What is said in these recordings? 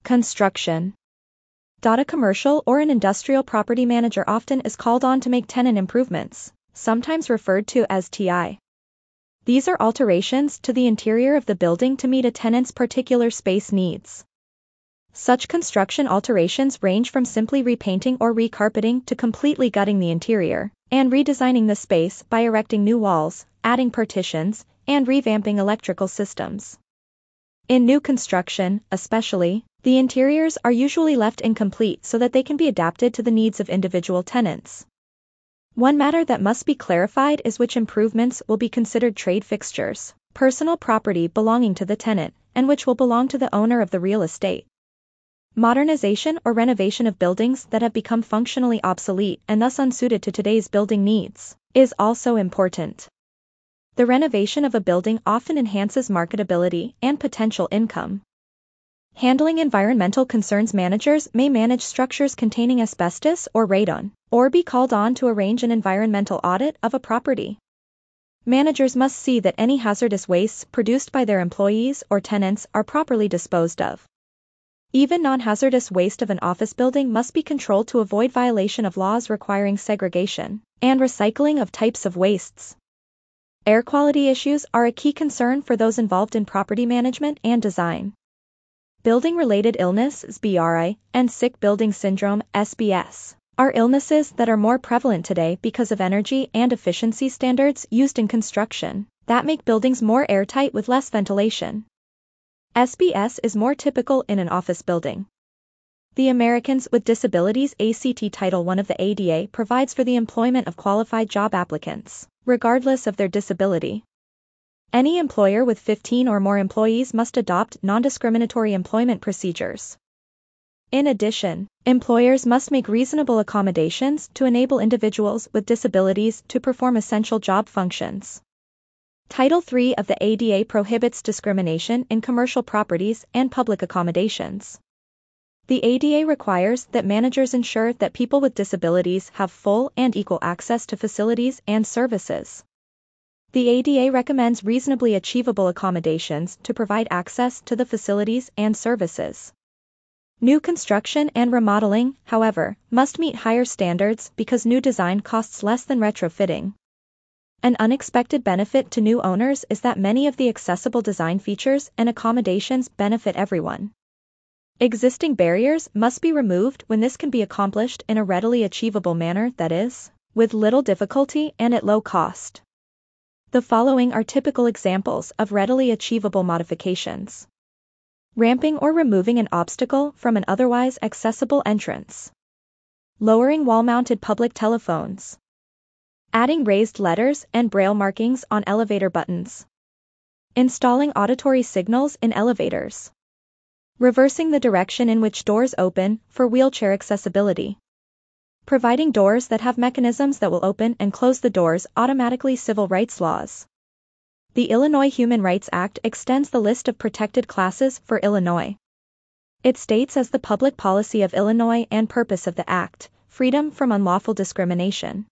Construction. A commercial or an industrial property manager often is called on to make tenant improvements, sometimes referred to as TI. These are alterations to the interior of the building to meet a tenant's particular space needs. Such construction alterations range from simply repainting or recarpeting to completely gutting the interior and redesigning the space by erecting new walls, adding partitions, and revamping electrical systems. In new construction, especially, the interiors are usually left incomplete so that they can be adapted to the needs of individual tenants. One matter that must be clarified is which improvements will be considered trade fixtures, personal property belonging to the tenant, and which will belong to the owner of the real estate. Modernization or renovation of buildings that have become functionally obsolete and thus unsuited to today's building needs is also important. The renovation of a building often enhances marketability and potential income. Handling environmental concerns, managers may manage structures containing asbestos or radon, or be called on to arrange an environmental audit of a property. Managers must see that any hazardous wastes produced by their employees or tenants are properly disposed of. Even non-hazardous waste of an office building must be controlled to avoid violation of laws requiring segregation and recycling of types of wastes. Air quality issues are a key concern for those involved in property management and design. Building-related illness (SBRI) and sick building syndrome (SBS) are illnesses that are more prevalent today because of energy and efficiency standards used in construction that make buildings more airtight with less ventilation. SBS is more typical in an office building. The Americans with Disabilities Act Title I of the ADA provides for the employment of qualified job applicants, regardless of their disability. Any employer with 15 or more employees must adopt non-discriminatory employment procedures. In addition, employers must make reasonable accommodations to enable individuals with disabilities to perform essential job functions. Title III of the ADA prohibits discrimination in commercial properties and public accommodations. The ADA requires that managers ensure that people with disabilities have full and equal access to facilities and services. The ADA recommends reasonably achievable accommodations to provide access to the facilities and services. New construction and remodeling, however, must meet higher standards because new design costs less than retrofitting. An unexpected benefit to new owners is that many of the accessible design features and accommodations benefit everyone. Existing barriers must be removed when this can be accomplished in a readily achievable manner, that is, with little difficulty and at low cost. The following are typical examples of readily achievable modifications. Ramping or removing an obstacle from an otherwise accessible entrance. Lowering wall-mounted public telephones. Adding raised letters and braille markings on elevator buttons. Installing auditory signals in elevators. Reversing the direction in which doors open for wheelchair accessibility. Providing doors that have mechanisms that will open and close the doors automatically. Civil rights laws. The Illinois Human Rights Act extends the list of protected classes for Illinois. It states as the public policy of Illinois and purpose of the Act, freedom from unlawful discrimination.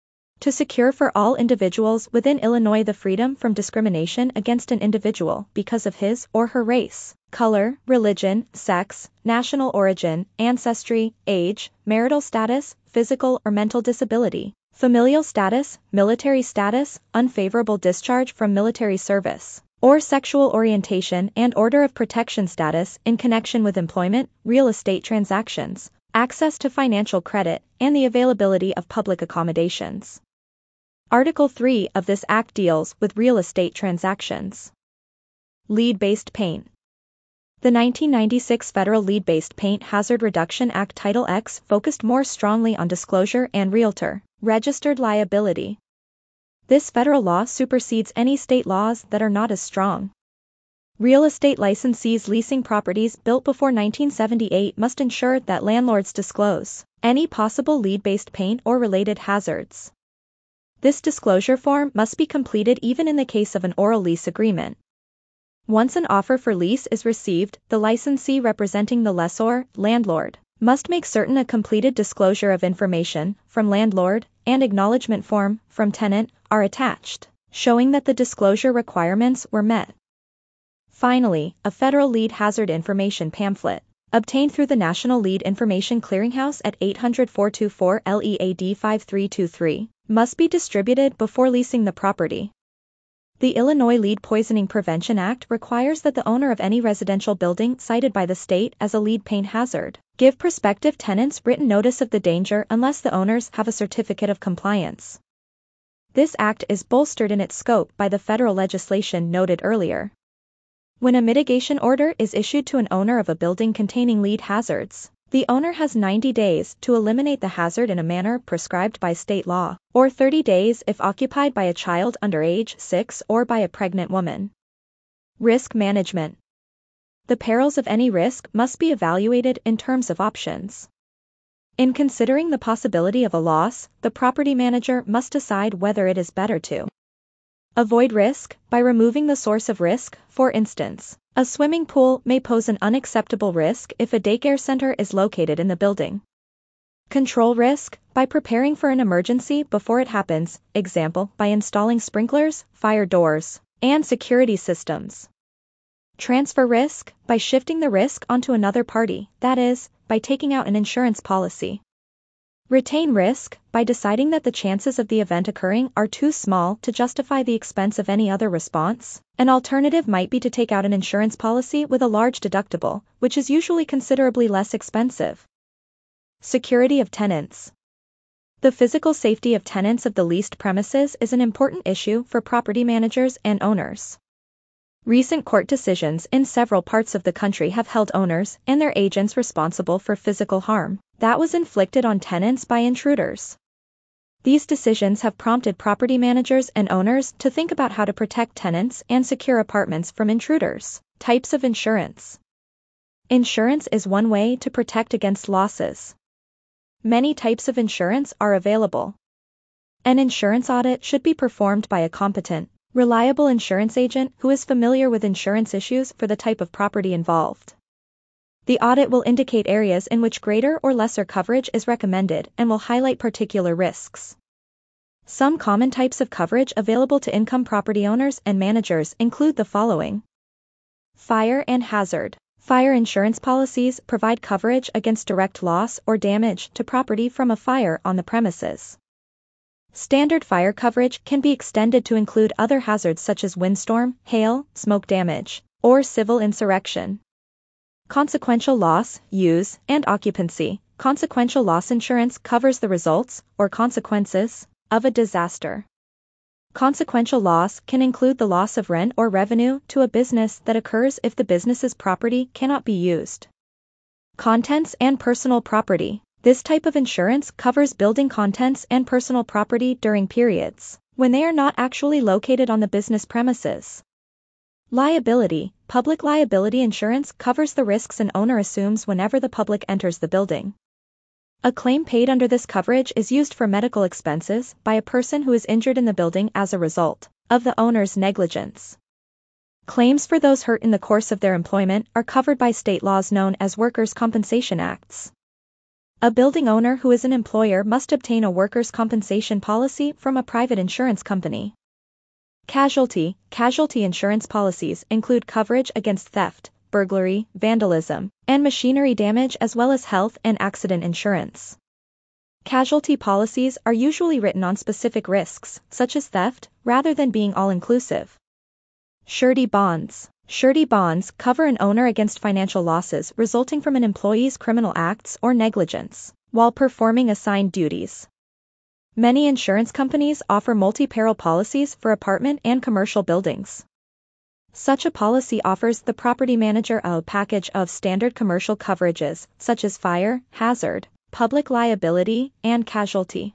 To secure for all individuals within Illinois the freedom from discrimination against an individual because of his or her race, color, religion, sex, national origin, ancestry, age, marital status, physical or mental disability, familial status, military status, unfavorable discharge from military service, or sexual orientation and order of protection status in connection with employment, real estate transactions, access to financial credit, and the availability of public accommodations. Article 3 of this Act deals with real estate transactions. Lead-based paint. The 1996 Federal Lead-Based Paint Hazard Reduction Act Title X focused more strongly on disclosure and realtor registered liability. This federal law supersedes any state laws that are not as strong. Real estate licensees leasing properties built before 1978 must ensure that landlords disclose any possible lead-based paint or related hazards. This disclosure form must be completed even in the case of an oral lease agreement. Once an offer for lease is received, the licensee representing the lessor, landlord, must make certain a completed disclosure of information from landlord and acknowledgement form from tenant are attached, showing that the disclosure requirements were met. Finally, a federal lead hazard information pamphlet obtained through the National Lead Information Clearinghouse at 800-424-LEAD 5323, must be distributed before leasing the property. The Illinois Lead Poisoning Prevention Act requires that the owner of any residential building cited by the state as a lead paint hazard give prospective tenants written notice of the danger unless the owners have a certificate of compliance. This act is bolstered in its scope by the federal legislation noted earlier. When a mitigation order is issued to an owner of a building containing lead hazards, the owner has 90 days to eliminate the hazard in a manner prescribed by state law, or 30 days if occupied by a child under age 6 or by a pregnant woman. Risk management. The perils of any risk must be evaluated in terms of options. In considering the possibility of a loss, the property manager must decide whether it is better to avoid risk by removing the source of risk. For instance, a swimming pool may pose an unacceptable risk if a daycare center is located in the building. Control risk by preparing for an emergency before it happens, example, by installing sprinklers, fire doors, and security systems. Transfer risk by shifting the risk onto another party, that is, by taking out an insurance policy. Retain risk by deciding that the chances of the event occurring are too small to justify the expense of any other response. An alternative might be to take out an insurance policy with a large deductible, which is usually considerably less expensive. Security of tenants. The physical safety of tenants of the leased premises is an important issue for property managers and owners. Recent court decisions in several parts of the country have held owners and their agents responsible for physical harm that was inflicted on tenants by intruders. These decisions have prompted property managers and owners to think about how to protect tenants and secure apartments from intruders. Types of insurance. Insurance is one way to protect against losses. Many types of insurance are available. An insurance audit should be performed by a competent, reliable insurance agent who is familiar with insurance issues for the type of property involved. The audit will indicate areas in which greater or lesser coverage is recommended and will highlight particular risks. Some common types of coverage available to income property owners and managers include the following. Fire and hazard. Fire insurance policies provide coverage against direct loss or damage to property from a fire on the premises. Standard fire coverage can be extended to include other hazards such as windstorm, hail, smoke damage, or civil insurrection. Consequential loss, use, and occupancy. Consequential loss insurance covers the results, or consequences, of a disaster. Consequential loss can include the loss of rent or revenue to a business that occurs if the business's property cannot be used. Contents and personal property. This type of insurance covers building contents and personal property during periods when they are not actually located on the business premises. Liability. Public liability insurance covers the risks an owner assumes whenever the public enters the building. A claim paid under this coverage is used for medical expenses by a person who is injured in the building as a result of the owner's negligence. Claims for those hurt in the course of their employment are covered by state laws known as Workers' Compensation Acts. A building owner who is an employer must obtain a workers' compensation policy from a private insurance company. Casualty. Casualty insurance policies include coverage against theft, burglary, vandalism, and machinery damage as well as health and accident insurance. Casualty policies are usually written on specific risks, such as theft, rather than being all-inclusive. Surety bonds. Surety bonds cover an owner against financial losses resulting from an employee's criminal acts or negligence while performing assigned duties. Many insurance companies offer multi-peril policies for apartment and commercial buildings. Such a policy offers the property manager a package of standard commercial coverages, such as fire, hazard, public liability, and casualty.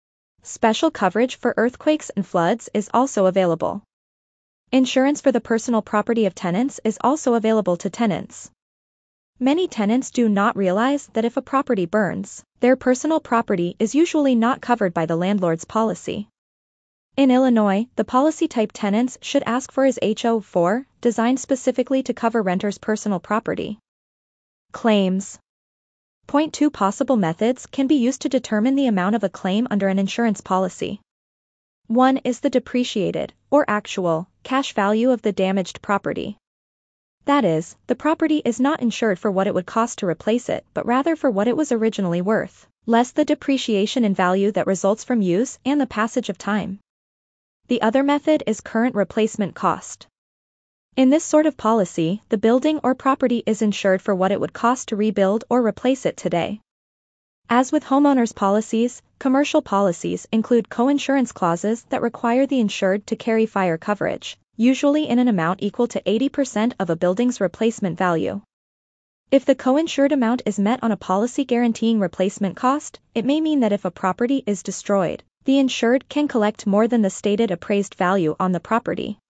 Special coverage for earthquakes and floods is also available. Insurance for the personal property of tenants is also available to tenants. Many tenants do not realize that if a property burns, their personal property is usually not covered by the landlord's policy. In Illinois, the policy type tenants should ask for is HO4, designed specifically to cover renters' personal property. Claims. Point 2 possible methods can be used to determine the amount of a claim under an insurance policy. 1 is the depreciated, or actual, cash value of the damaged property. That is, the property is not insured for what it would cost to replace it, but rather for what it was originally worth, less the depreciation in value that results from use and the passage of time. The other method is current replacement cost. In this sort of policy, the building or property is insured for what it would cost to rebuild or replace it today. As with homeowners' policies, commercial policies include coinsurance clauses that require the insured to carry fire coverage, usually in an amount equal to 80% of a building's replacement value. If the coinsured amount is met on a policy guaranteeing replacement cost, it may mean that if a property is destroyed, the insured can collect more than the stated appraised value on the property.